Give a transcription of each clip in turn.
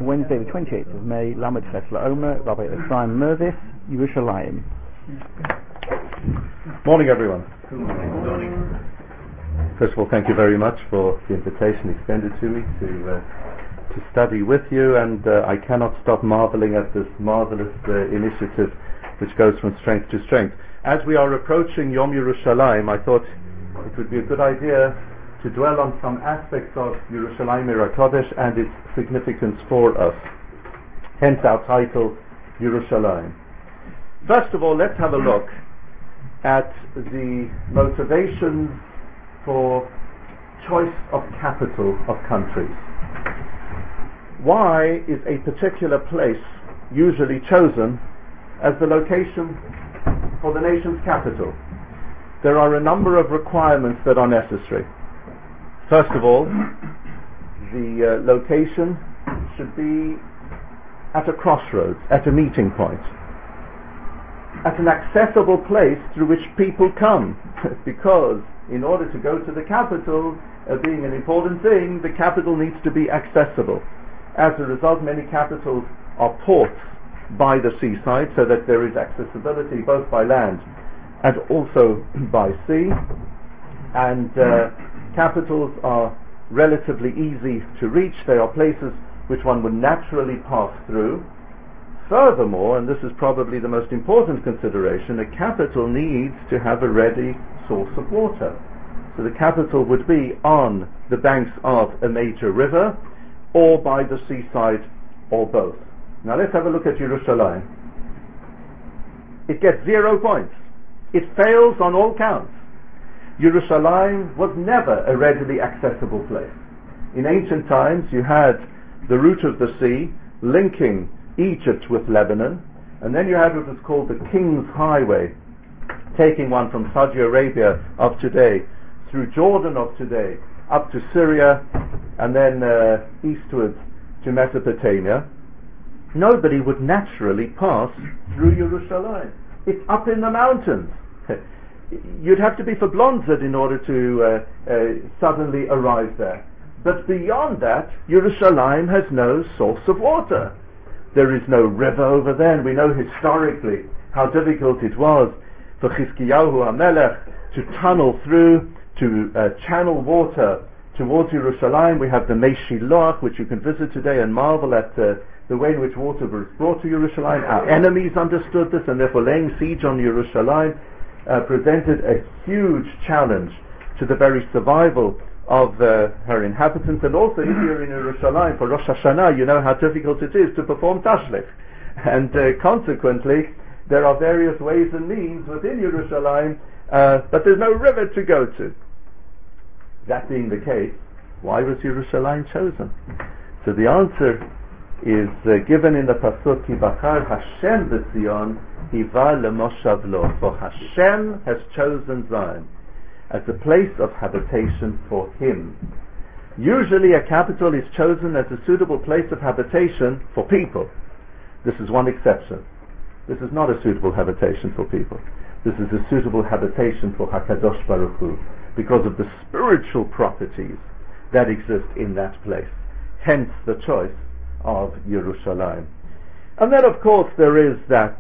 Wednesday the 28th of May, Lamed Ches LaOmer, Rabbi Ephraim Mervis, Yerushalayim. Morning, everyone. Good morning. First of all, thank you very much for the invitation extended to me to study with you, and I cannot stop marveling at this marvelous initiative which goes from strength to strength. As we are approaching Yom Yerushalayim, I thought it would be a good idea to dwell on some aspects of Yerushalayim Ir HaKodesh and its significance for us. Hence our title, Yerushalayim. First of all, let's have a look at the motivations for choice of capital of countries. Why is a particular place usually chosen as the location for the nation's capital? There are a number of requirements that are necessary. First of all, the location should be at a crossroads, at a meeting point, at an accessible place through which people come, because in order to go to the capital, being an important thing, the capital needs to be accessible. As a result, many capitals are ports by the seaside, so that there is accessibility both by land and also by sea, and capitals are relatively easy to reach. They are places which one would naturally pass through. Furthermore, and this is probably the most important consideration, a capital needs to have a ready source of water. So the capital would be on the banks of a major river, or by the seaside, or both. Now let's have a look at Yerushalayim. It gets 0 points. It fails on all counts. Yerushalayim was never a readily accessible place. In ancient times, you had the route of the sea linking Egypt with Lebanon, and then you had what was called the King's Highway, taking one from Saudi Arabia of today, through Jordan of today, up to Syria, and then eastwards to Mesopotamia. Nobody would naturally pass through Yerushalayim. It's up in the mountains. You'd have to be verblonzed in order to suddenly arrive there. But beyond that, Yerushalayim has no source of water. There is no river over there, and we know historically how difficult it was for Chizkiyahu HaMelech to tunnel through, to channel water towards Yerushalayim. We have the Mei Shiloach, which you can visit today and marvel at the way in which water was brought to Yerushalayim. Our enemies understood this, and therefore laying siege on Yerushalayim presented a huge challenge to the very survival of her inhabitants. And also here in Yerushalayim, for Rosh Hashanah, you know how difficult it is to perform Tashlich. And consequently, there are various ways and means within Yerushalayim, but there's no river to go to. That being the case, why was Yerushalayim chosen? So the answer is given in the pasuk, Ki bachar Hashem b'Tzion, hiva lemoshav lo. For Hashem has chosen Zion as a place of habitation for Him. Usually a capital is chosen as a suitable place of habitation for people. This is one exception. This is not a suitable habitation for people. This is a suitable habitation for HaKadosh Baruch Hu, because of the spiritual properties that exist in that place. Hence the choice of Yerushalayim. And then of course there is that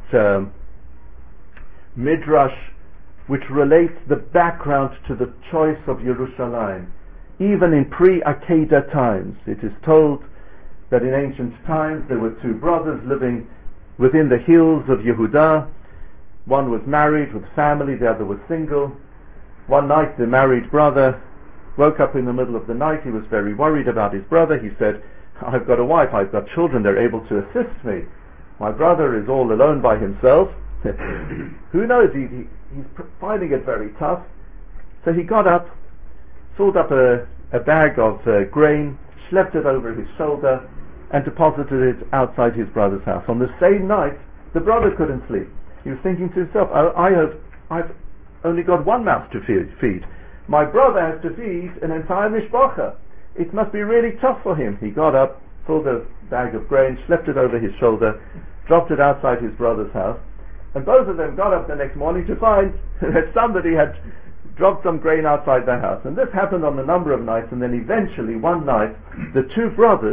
midrash which relates the background to the choice of Yerushalayim. Even in pre-Akedah times, it is told that in ancient times there were two brothers living within the hills of Yehudah. One was married with family, the other was single. One night the married brother woke up in the middle of the night. He was very worried about his brother. He said, I've got a wife, I've got children, they're able to assist me. My brother is all alone by himself. Who knows, he's finding it very tough. So he got up, filled up a bag of grain, schlepped it over his shoulder, and deposited it outside his brother's house. On the same night, the brother couldn't sleep. He was thinking to himself, I've only got one mouth to feed. My brother has to feed an entire mishpacha. It must be really tough for him. He got up, filled a bag of grain, schlepped it over his shoulder, dropped it outside his brother's house, and both of them got up the next morning to find that somebody had dropped some grain outside their house. And this happened on a number of nights, and then eventually one night the two brothers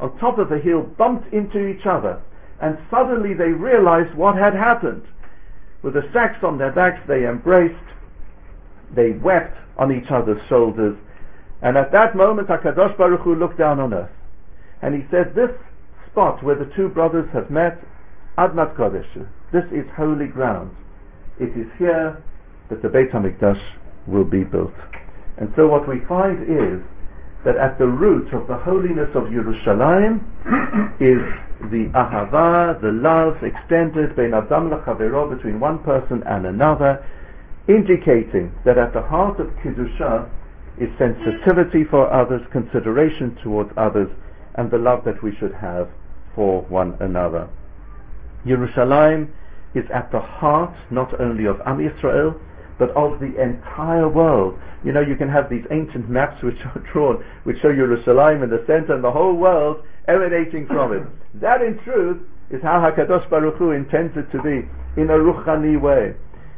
on top of a hill bumped into each other, and suddenly they realized what had happened. With the sacks on their backs, they embraced, they wept on each other's shoulders, and at that moment HaKadosh Baruch Hu looked down on earth, and he said, this spot where the two brothers have met, Admat Kodesh, this is holy ground. It is here that the Beit HaMikdash will be built. And so what we find is that at the root of the holiness of Yerushalayim is the ahava, the love extended bein adam lechavero, between one person and another, indicating that at the heart of Kedusha is sensitivity for others, consideration towards others, and the love that we should have for one another. Yerushalayim is at the heart not only of Am Yisrael, but of the entire world. You know, you can have these ancient maps which are drawn, which show Yerushalayim in the center and the whole world emanating from it. That in truth is how HaKadosh Baruch Hu intends it to be, in a ruchani way.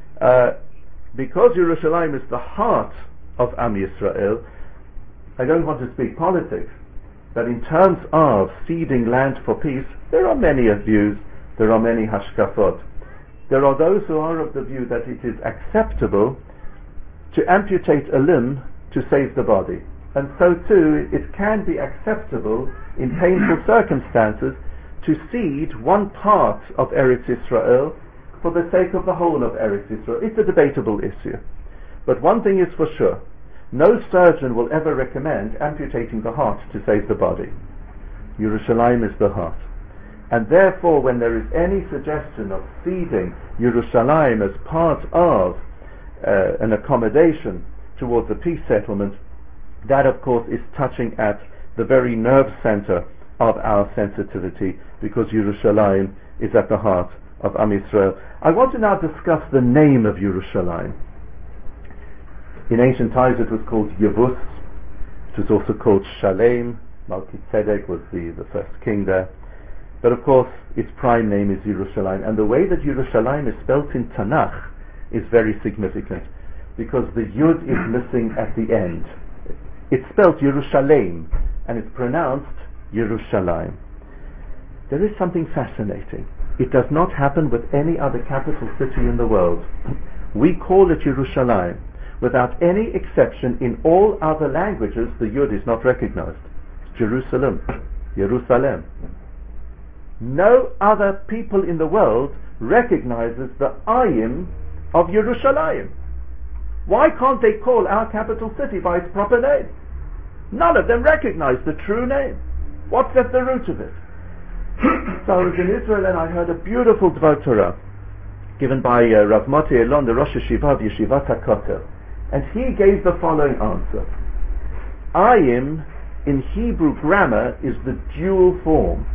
Because Yerushalayim is the heart of Am Yisrael, I don't want to speak politics, but in terms of ceding land for peace, there are many views, there are many hashkafot. There are those who are of the view that it is acceptable to amputate a limb to save the body. And so too, it can be acceptable in painful circumstances to cede one part of Eretz Israel for the sake of the whole of Eretz Israel. It's a debatable issue. But one thing is for sure, no surgeon will ever recommend amputating the heart to save the body. Yerushalayim is the heart. And therefore, when there is any suggestion of ceding Yerushalayim as part of an accommodation towards a peace settlement, that of course is touching at the very nerve center of our sensitivity, because Yerushalayim is at the heart of Am Yisrael. I want to now discuss the name of Yerushalayim. In ancient times it was called Yevus. It was also called Shalem. Melchizedek was the first king there. But of course, its prime name is Yerushalayim. And the way that Yerushalayim is spelt in Tanakh is very significant, because the Yud is missing at the end. It's spelt Yerushalayim, and it's pronounced Yerushalayim. There is something fascinating. It does not happen with any other capital city in the world. We call it Yerushalayim. Without any exception, in all other languages, the Yud is not recognized. It's Jerusalem. Jerusalem. No other people in the world recognizes the Ayim of Yerushalayim. Why can't they call our capital city by its proper name? None of them recognize the true name. What's at the root of it? So I was in Israel and I heard a beautiful Dvar Torah given by Rav Moti Elon, the Rosh Yeshiva of Yeshivat HaKotel, and he gave the following answer. Ayim in Hebrew grammar is the dual form.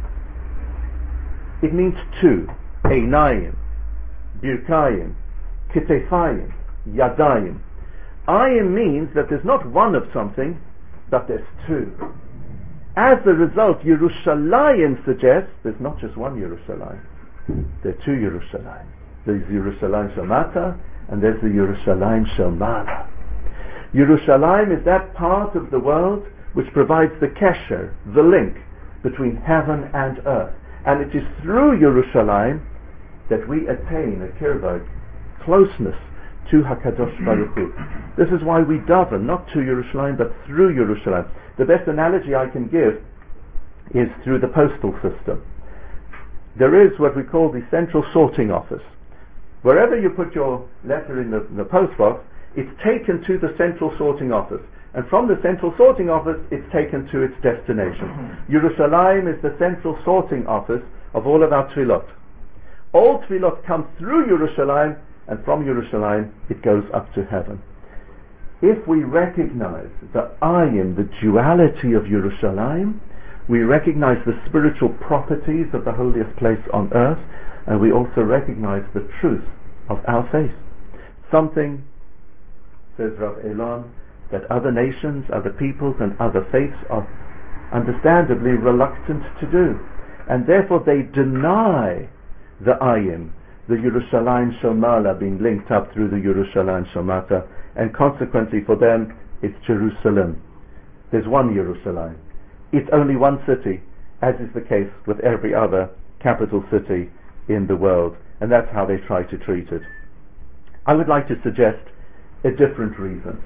It means two. Einayim, Birkayim, Ketefayim, Yadayim. Ayim means that there's not one of something, but there's two. As a result, Yerushalayim suggests there's not just one Yerushalayim. There are two Yerushalayim. There's Yerushalayim Shamata, and there's the Yerushalayim Shamala. Yerushalayim is that part of the world which provides the kesher, the link between heaven and earth. And it is through Yerushalayim that we attain a kirvah, closeness to HaKadosh Baruch Hu. This is why we daven, not to Yerushalayim, but through Yerushalayim. The best analogy I can give is through the postal system. There is what we call the central sorting office. Wherever you put your letter in the post box, it's taken to the central sorting office. And from the central sorting office, it's taken to its destination. Yerushalayim is the central sorting office of all of our tefillot. All tefillot come through Yerushalayim, and from Yerushalayim it goes up to heaven. If we recognize the ayim, the duality of Yerushalayim, we recognize the spiritual properties of the holiest place on earth, and we also recognize the truth of our faith. Something, says Rav Elon, that other nations, other peoples and other faiths are understandably reluctant to do. And therefore they deny the ayim, the Yerushalayim Shomala being linked up through the Yerushalayim Shomata, and consequently for them it's Jerusalem. There's one Yerushalayim. It's only one city, as is the case with every other capital city in the world, and that's how they try to treat it. I would like to suggest a different reason.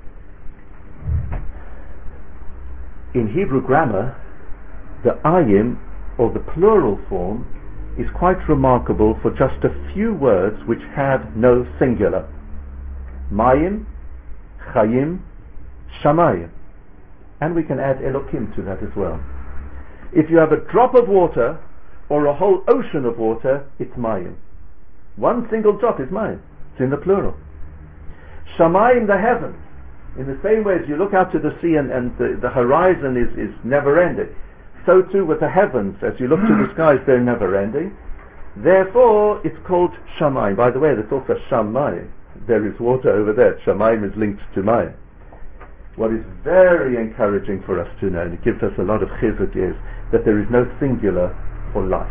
In Hebrew grammar, the ayim, or the plural form, is quite remarkable for just a few words which have no singular. Mayim, Chayim, Shamayim. And we can add Elokim to that as well. If you have a drop of water or a whole ocean of water, it's Mayim. One single drop is Mayim. It's in the plural. Shamayim, the heavens. In the same way as you look out to the sea and the horizon is never ending, so too with the heavens. As you look to the skies, they're never ending. Therefore, it's called Shamayim. By the way, there's also Shamayim. There is water over there. Shamayim is linked to Mayim. What is very encouraging for us to know, and it gives us a lot of chizuk, is that there is no singular for life.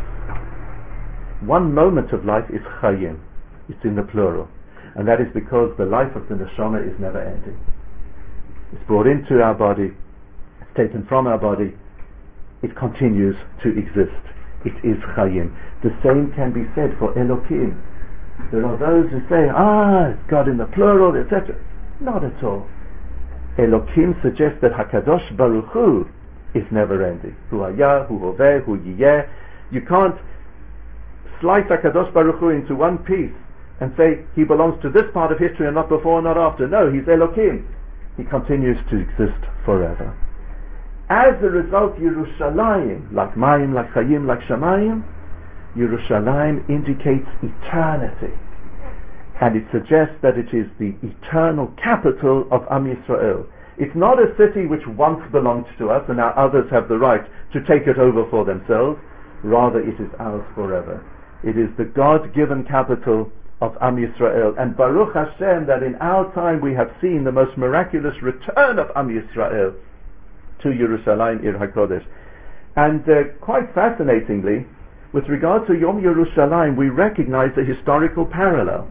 One moment of life is chayim. It's in the plural. And that is because the life of the neshama is never ending. It's brought into our body, it's taken from our body, it continues to exist. It is chayim. The same can be said for Elokim. There are those who say, God in the plural, etc. Not at all. Elokim suggests that Hakadosh Baruch Hu is never ending. Hu hayah, hu hoveh, hu yiyeh. You can't slice Hakadosh Baruch Hu into one piece and say he belongs to this part of history and not before, not after. No, he's Elokim. He continues to exist forever. As a result, Yerushalayim, like Mayim, like Chayim, like Shamayim, Yerushalayim indicates eternity. And it suggests that it is the eternal capital of Am Yisrael. It's not a city which once belonged to us and now others have the right to take it over for themselves. Rather, it is ours forever. It is the God-given capital of Am Yisrael. And Baruch Hashem that in our time we have seen the most miraculous return of Am Yisrael to Yerushalayim, Ir HaKodesh. And quite fascinatingly, with regard to Yom Yerushalayim, we recognize a historical parallel.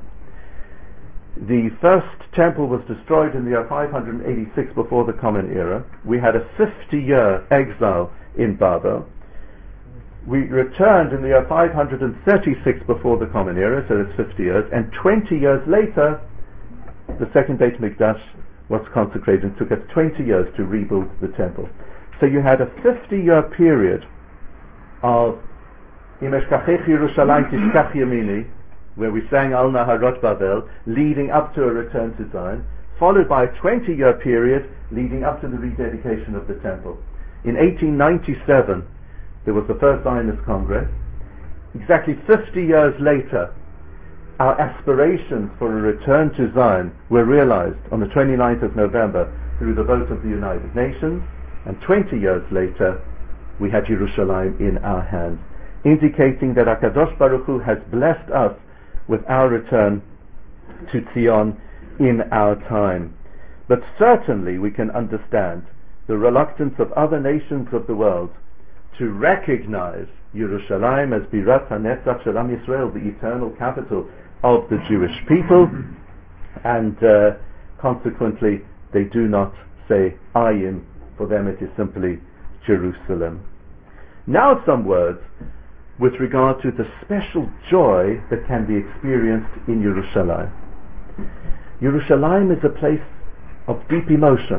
The first temple was destroyed in the year 586 before the Common Era. We had a 50-year exile in Babel. We returned in the year 536 before the Common Era, so that's 50 years. And 20 years later, the second Beit Mikdash was consecrated. It took us 20 years to rebuild the temple. So you had a 50-year period of Im eshkachech Yerushalayim tishkach yamini, where we sang Al Naharot Babel, leading up to a return to Zion, followed by a 20-year period leading up to the rededication of the temple. In 1897, there was the first Zionist Congress. Exactly 50 years later, our aspirations for a return to Zion were realized on the 29th of November through the vote of the United Nations, and 20 years later, we had Yerushalayim in our hands, indicating that HaKadosh Baruch Hu has blessed us with our return to Zion in our time. But certainly we can understand the reluctance of other nations of the world to recognize Yerushalayim as Birat HaNetzach Shel Am Yisrael, the eternal capital of the Jewish people, and consequently they do not say Ayim. For them it is simply Jerusalem. Now some words with regard to the special joy that can be experienced in Yerushalayim. Yerushalayim is a place of deep emotion,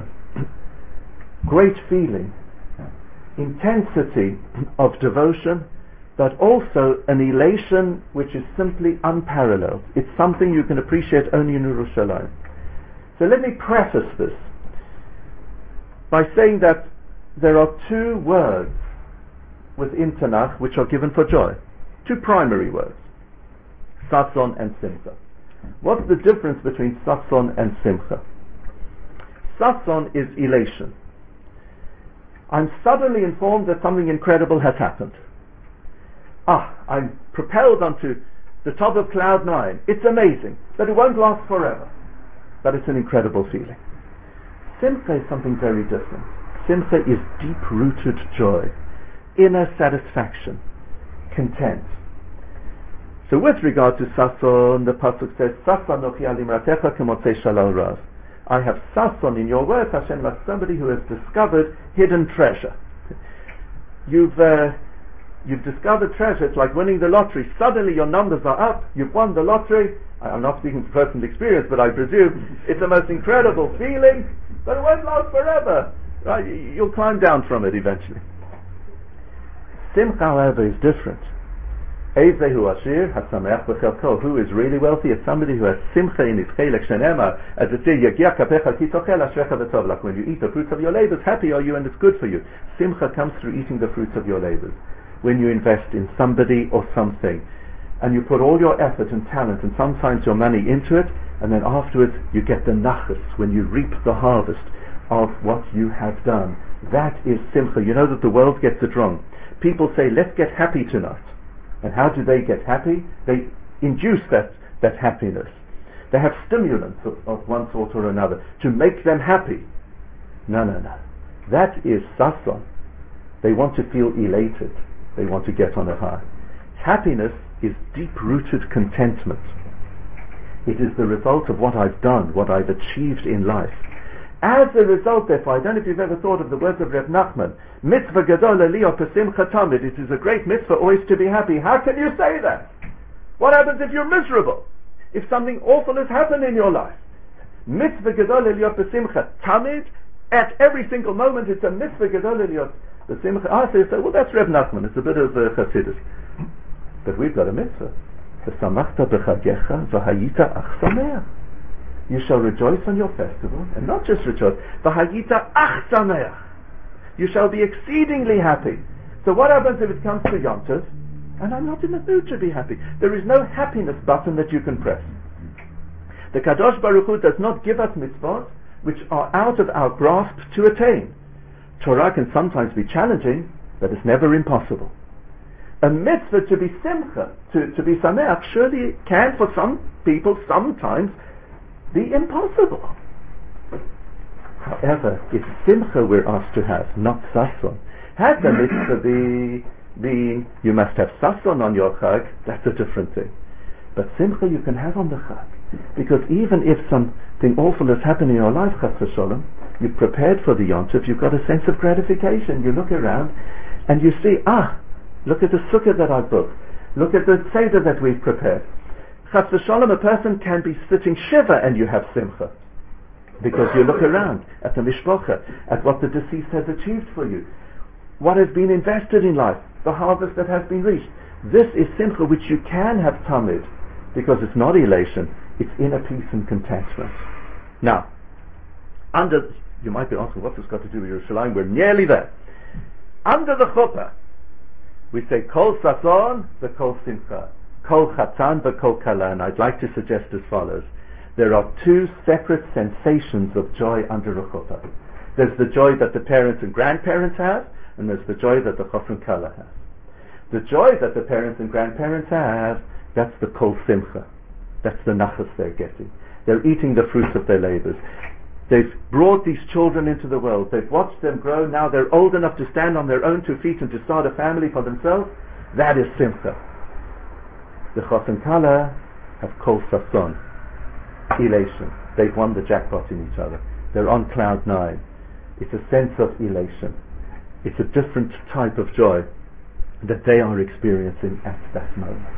great feeling, intensity of devotion, but also an elation which is simply unparalleled. It's something you can appreciate only in Yerushalayim. So let me preface this by saying that there are two words within Tanakh which are given for joy. Two primary words, Sason and Simcha. What's the difference between Sason and Simcha? Sason is elation. I'm suddenly informed that something incredible has happened. I'm propelled onto the top of cloud 9. It's amazing, but it won't last forever. But it's an incredible feeling. Simcha is something very different. Simcha is deep-rooted joy, inner satisfaction, content. So with regard to Sason, the Pasuk says, Sason nochi al imratecha kemotzei shalal rav. I have Sason in your words, Hashem, like somebody who has discovered hidden treasure. You've discovered treasure. It's like winning the lottery. Suddenly your numbers are up. You've won the lottery. I'm not speaking from personal experience, but I presume it's the most incredible feeling, but it won't last forever. Right? You'll climb down from it eventually. Simcha, however, is different. Ezehu Ashir HaSameach B'Chelko. Who is really wealthy? It's somebody who has simcha in his chelek shenemar. As it says, Yagia Kapecha Kitochel Ashrecha V'Tov Lach. When you eat the fruits of your labors, happy are you and it's good for you. Simcha comes through eating the fruits of your labors. When you invest in somebody or something, and you put all your effort and talent and sometimes your money into it, and then afterwards you get the nachas, when you reap the harvest of what you have done. That is simcha. You know that the world gets it wrong. People say, let's get happy tonight. And how do they get happy? They induce that happiness. They have stimulants of one sort or another to make them happy. No. That is sason. They want to feel elated. They want to get on a high. Happiness is deep-rooted contentment. It is the result of what I've done, what I've achieved in life. As a result, therefore, I don't know if you've ever thought of the words of Reb Nachman, mitzvah gadol aliyah pesimcha tamid. It is a great mitzvah always to be happy. How can you say that? What happens if you're miserable? If something awful has happened in your life? Mitzvah gadol aliyah pesimcha tamid. At every single moment, it's a mitzvah gadol aliyah pesimcha. I say, well, that's Reb Nachman. It's a bit of Chassidus. But we've got a mitzvah. V'samachta b'chagecha v'hayita ach sameach. You shall rejoice on your festival, and not just rejoice. V'hayita ach sameach. You shall be exceedingly happy. So what happens if it comes to Yom Tov, and I'm not in the mood to be happy? There is no happiness button that you can press. The Kadosh Baruch Hu does not give us mitzvot which are out of our grasp to attain. Torah can sometimes be challenging, but it's never impossible. A mitzvah to be simcha, to be sameach, surely can for some people sometimes be impossible. However, it's simcha we're asked to have, not sason. Had the mitzvah be you must have sason on your chag, that's a different thing. But simcha you can have on the chag. Because even if something awful has happened in your life, chas v'sholom, you've prepared for the Yom Tov, you've got a sense of gratification. You look around and you see, look at the sukkah that I booked. Look at the seder that we've prepared. Chas v'sholom, a person can be sitting shiva and you have simcha. Because you look around at the mishpocha, at what the deceased has achieved for you. What has been invested in life, the harvest that has been reached. This is simcha which you can have tamid, because it's not elation, it's inner peace and contentment. Now, you might be asking, what's this got to do with Yerushalayim? We're nearly there. Under the chuppah, we say kol sason v'kol simcha, kol chatan v'kol kala, and I'd like to suggest as follows. There are two separate sensations of joy under a chuppah. There's the joy that the parents and grandparents have, and there's the joy that the chaf and kala have. The joy that the parents and grandparents have, that's the kol simcha. That's the nachas they're getting. They're eating the fruits of their labors. They've brought these children into the world. They've watched them grow. Now they're old enough to stand on their own 2 feet and to start a family for themselves. That is simcha. The chaf and kala have kol sason, elation. They've won the jackpot in each other. They're on cloud 9. It's a sense of elation. It's a different type of joy that they are experiencing at that moment.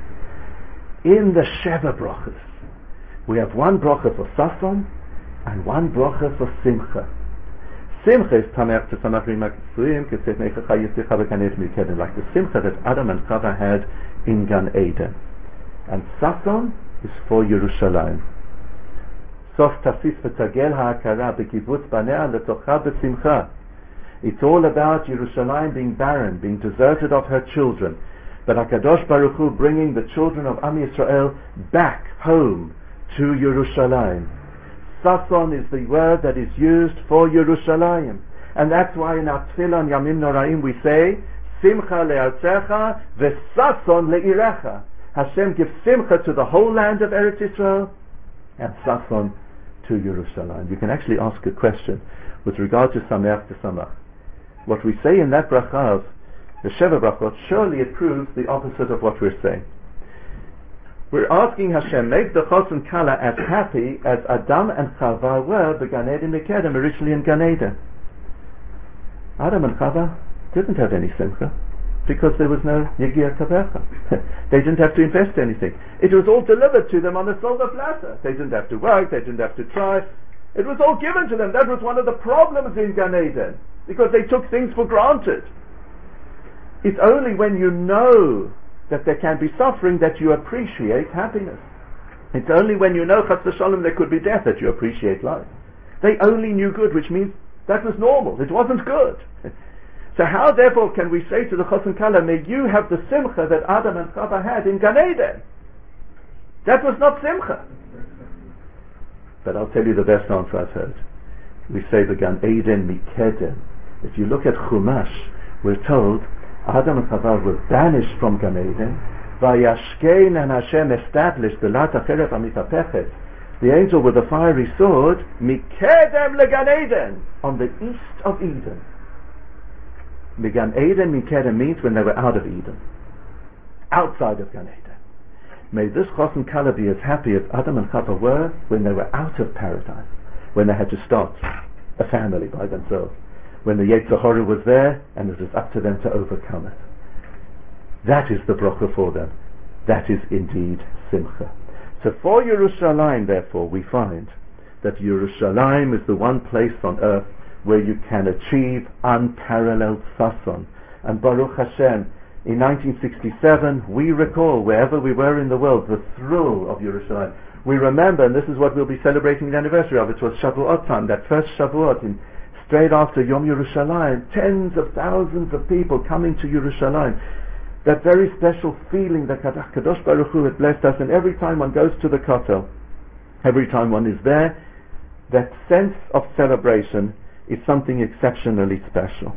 In the Sheva brachas, we have one bracha for sason and one bracha for simcha. Simcha is tameach to samach rimaksuim ketzet neichacha yisricha v'kanet mikeden, like the simcha that Adam and Chava had in Gan Eden. And sason is for Yerushalayim. Sof tasis v'tagel ha'akara b'kibbutz banea letocha b'simcha. It's all about Yerushalayim being barren, being deserted of her children. But HaKadosh Baruch Hu bringing the children of Am Yisrael back home to Yerushalayim. Sason is the word that is used for Yerushalayim. And that's why in our Tefillah on Yamim Noraim we say, Simcha le'artzecha v'sason le'irecha. Hashem gives simcha to the whole land of Eretz Yisrael and sason to Yerushalayim. You can actually ask a question with regard to Sameach to Samach. What we say in that bracha of the Sheva brachot, surely it proves the opposite of what we're saying. We're asking Hashem, make the Chos and Kala as happy as Adam and Chava were, the Gan Eden Mekedem, originally in Gan Eden. Adam and Chava, didn't have any simcha because there was no Yegia Kavecha. They didn't have to invest anything. It was all delivered to them on a silver platter. They didn't have to work, they didn't have to try. It was all given to them. That was one of the problems in Gan Eden, because they took things for granted. It's only when you know that there can be suffering that you appreciate happiness. It's only when you know, Chas v'Shalom, there could be death, that you appreciate life. They only knew good, which means that was normal. It wasn't good. So how, therefore, can we say to the Chos and Kala, may you have the simcha that Adam and Chava had in Gan Eden? That was not simcha. But I'll tell you the best answer I've heard. We say the Gan Eden Mikedem. If you look at Chumash, we're told Adam and Chava were banished from Gan Eden. Vayashkein, and Hashem established the Lat Acheret Amitapechet, the angel with the fiery sword, Mikedem leGan Eden, on the east of Eden. Gan Eden Mikedem means when they were out of Eden, outside of Gan Eden. May this Chos and Kala be as happy as Adam and Chava were when they were out of paradise, when they had to start a family by themselves, when the Yetzer Hara was there and it was up to them to overcome it. That is the bracha for them. That is indeed Simcha. So for Yerushalayim, therefore, we find that Yerushalayim is the one place on earth where you can achieve unparalleled sason. And Baruch Hashem, in 1967, we recall, wherever we were in the world, the thrill of Yerushalayim. We remember, and this is what we'll be celebrating the anniversary of, it was Shavuot time, that first Shavuot, straight after Yom Yerushalayim, tens of thousands of people coming to Yerushalayim. That very special feeling that Kadosh Baruch Hu had blessed us, and every time one goes to the Kotel, every time one is there, that sense of celebration is something exceptionally special.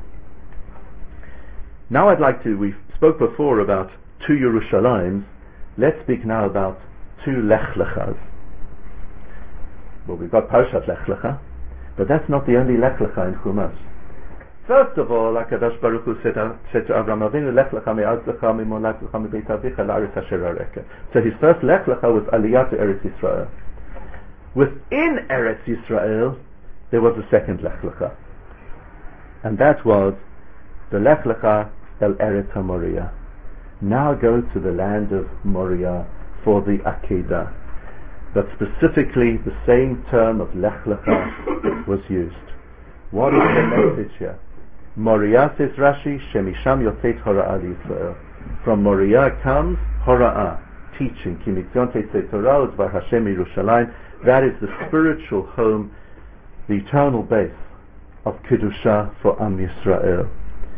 Now I'd like to, we spoke before about two Yerushalims, let's speak now about two Lech Lechas. Well, we've got Parshat Lech Lecha, but that's not the only Lech Lecha in Chumash. First of all, HaKadosh Baruch Hu said to Avraham Avinu, Lech Lecha me'az lecha mimolad lecha mebeit avicha la'aretz asher areka. So his first Lech Lecha was Aliyah to Eretz Yisrael. Within Eretz Yisrael, there was a second Lech Lecha, and that was the Lech Lecha el Eretz HaMoriah. Now go to the land of Moriah for the Akedah. But specifically, the same term of Lech Lecha was used. What is the message here? Moriah, says Rashi, Shemisham Yotzeit Hora'ah Yisrael. From Moriah comes Hora'ah, teaching. Ki mitzion tetzei Torah u'dvar Hashem Yerushalayim. That is the spiritual home, the eternal base of Kedusha for Am Yisrael.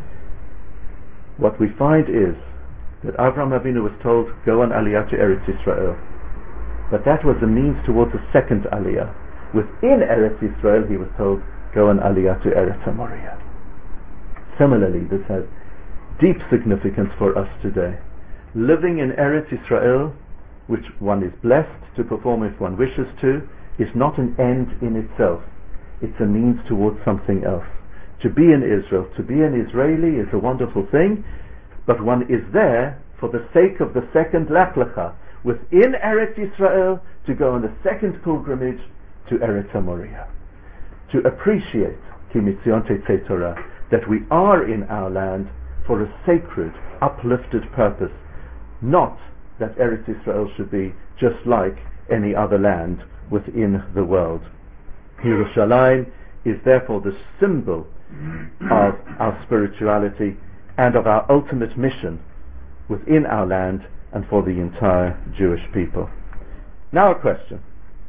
What we find is that Avraham Avinu was told, go on Aliyah to Eretz Yisrael. But that was a means towards a second Aliyah. Within Eretz Yisrael, he was told, go on Aliyah to Eretz HaMoriah. Similarly, this has deep significance for us today. Living in Eretz Yisrael, which one is blessed to perform if one wishes to, is not an end in itself. It's a means towards something else. To be in Israel, to be an Israeli is a wonderful thing, but one is there for the sake of the second Lech Lecha, within Eretz Yisrael, to go on a second pilgrimage to Eretz HaMoriah. To appreciate Ki mitzion tetzei Torah, that we are in our land for a sacred, uplifted purpose, not that Eretz Yisrael should be just like any other land within the world. Yerushalayim is therefore the symbol of our spirituality and of our ultimate mission within our land and for the entire Jewish people. Now a question.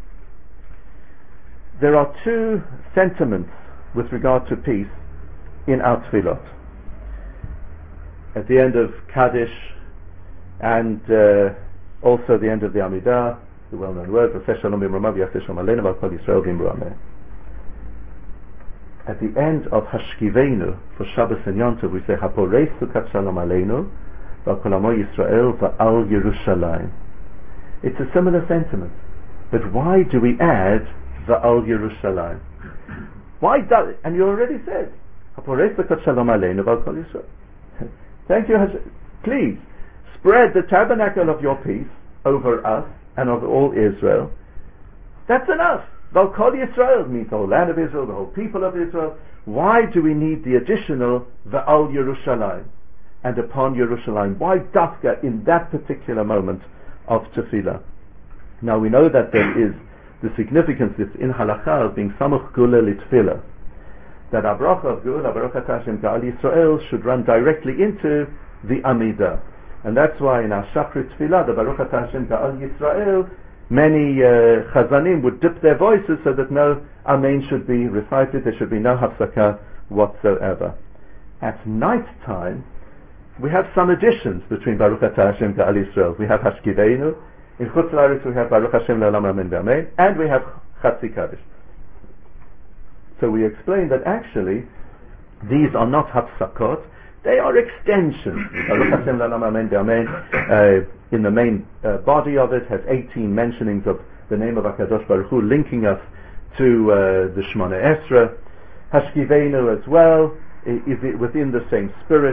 There are two sentiments with regard to peace in our tefillot. At the end of Kaddish and also the end of the Amidah, the well-known word, V'aseh shalom b'mromav v'yaseh shalom aleinu v'al kol Yisrael b'imru ameh. At the end of Hashkivenu for Shabbos and Yom Tov, we say Haporei sukat shalom aleinu v'al kol amo Yisrael v'al Yerushalayim. It's a similar sentiment, but why do we add v'al Yerushalayim? Why does it? And you already said Haporei sukat shalom aleinu v'al kol Yisrael. Thank you, Hashem. Please spread the tabernacle of your peace over us and of all Israel. That's enough. Val Kol Yisrael means the whole land of Israel, the whole people of Israel. Why do we need the additional Va'al Yerushalayim and upon Yerushalayim? Why dafka in that particular moment of tefillah? Now we know that there is the significance in halakha of being samuch gula litfillah, that Abracha of Gula, Baruch Hashem Ga'al Yisrael, should run directly into the Amidah. And that's why in our Shachrit Tefillah, the Baruch Hashem Ga'al Yisrael, many Chazanim would dip their voices so that no Amen should be recited, there should be no Hafsakah whatsoever. At night time, we have some additions between Baruch Hashem Ga'al Yisrael. We have Hashkiveinu, in Chutz La'aretz we have Baruch Hashem Le'olam Amen V'Amen, and we have Chatzi Kaddish. So we explained that actually these are not Hafsakot, they are extensions. Baruch Hashem Le'olam Amen V'Amen, in the main body of it, has 18 mentionings of the name of HaKadosh Baruch Hu, linking us to the Shemona Esra. Hashkiveinu as well is within the same spirit,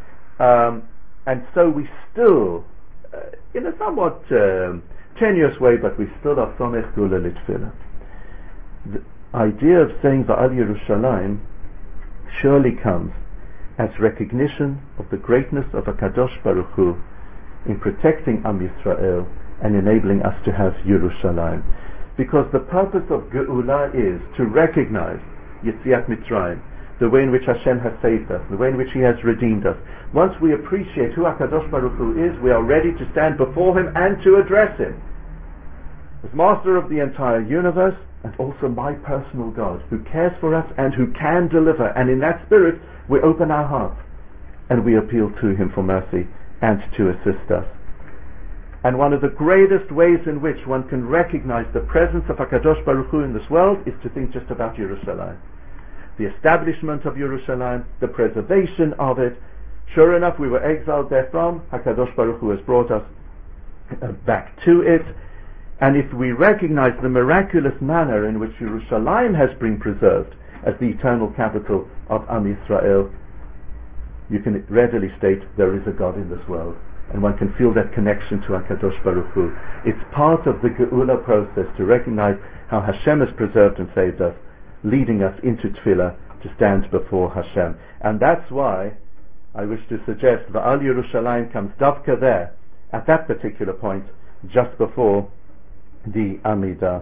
and so we still, in a somewhat tenuous way, but we still are Somech Gula Litfillah. The idea of saying Va'al Yerushalayim surely comes as recognition of the greatness of HaKadosh Baruch Hu in protecting Am Yisrael and enabling us to have Yerushalayim. Because the purpose of Geula is to recognize Yetziat Mitzrayim, the way in which Hashem has saved us, the way in which He has redeemed us. Once we appreciate who HaKadosh Baruch Hu is, we are ready to stand before Him and to address Him as Master of the entire universe, and also my personal God, who cares for us and who can deliver. And in that spirit, we open our hearts and we appeal to Him for mercy and to assist us. And one of the greatest ways in which one can recognize the presence of HaKadosh Baruch Hu in this world is to think just about Yerushalayim. The establishment of Yerushalayim, the preservation of it. Sure enough, we were exiled therefrom. HaKadosh Baruch Hu has brought us back to it. And if we recognize the miraculous manner in which Yerushalayim has been preserved as the eternal capital of Am Yisrael, you can readily state there is a God in this world. And one can feel that connection to HaKadosh Baruch Hu. It's part of the Geula process to recognize how Hashem has preserved and saved us, leading us into Tefillah to stand before Hashem. And that's why I wish to suggest Va'al Yerushalayim comes Davka there, at that particular point, just before the Amidah.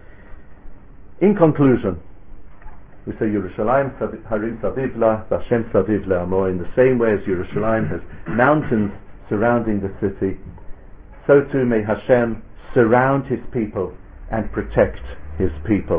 In conclusion, we say Yerushalayim Harim Saviv La, Vashem Saviv Le'amo. In the same way as Yerushalayim has mountains surrounding the city, so too may Hashem surround His people and protect His people.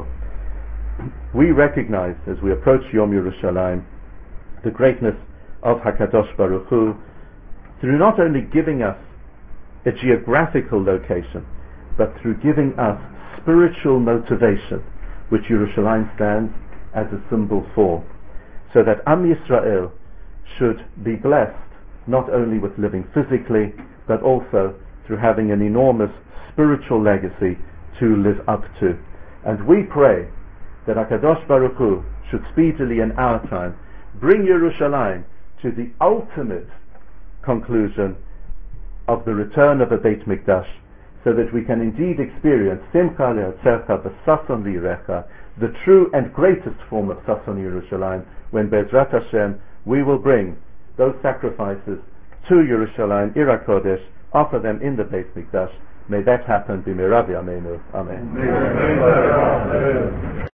We recognize, as we approach Yom Yerushalayim, the greatness of HaKadosh Baruch Hu through not only giving us a geographical location, but through giving us spiritual motivation, which Yerushalayim stands as a symbol for, so that Am Yisrael should be blessed not only with living physically, but also through having an enormous spiritual legacy to live up to. And we pray that HaKadosh Baruch Hu should speedily in our time bring Yerushalayim to the ultimate conclusion of the return of a Beit Mikdash, so that we can indeed experience Simcha Le'atzecha V'Sason Li'Recha, the true and greatest form of Sason Yerushalayim, when Be'ezrat Hashem we will bring those sacrifices to Yerushalayim, Ir HaKodesh, offer them in the Beit Mikdash. May that happen. B'mirav Yameinu. Amen.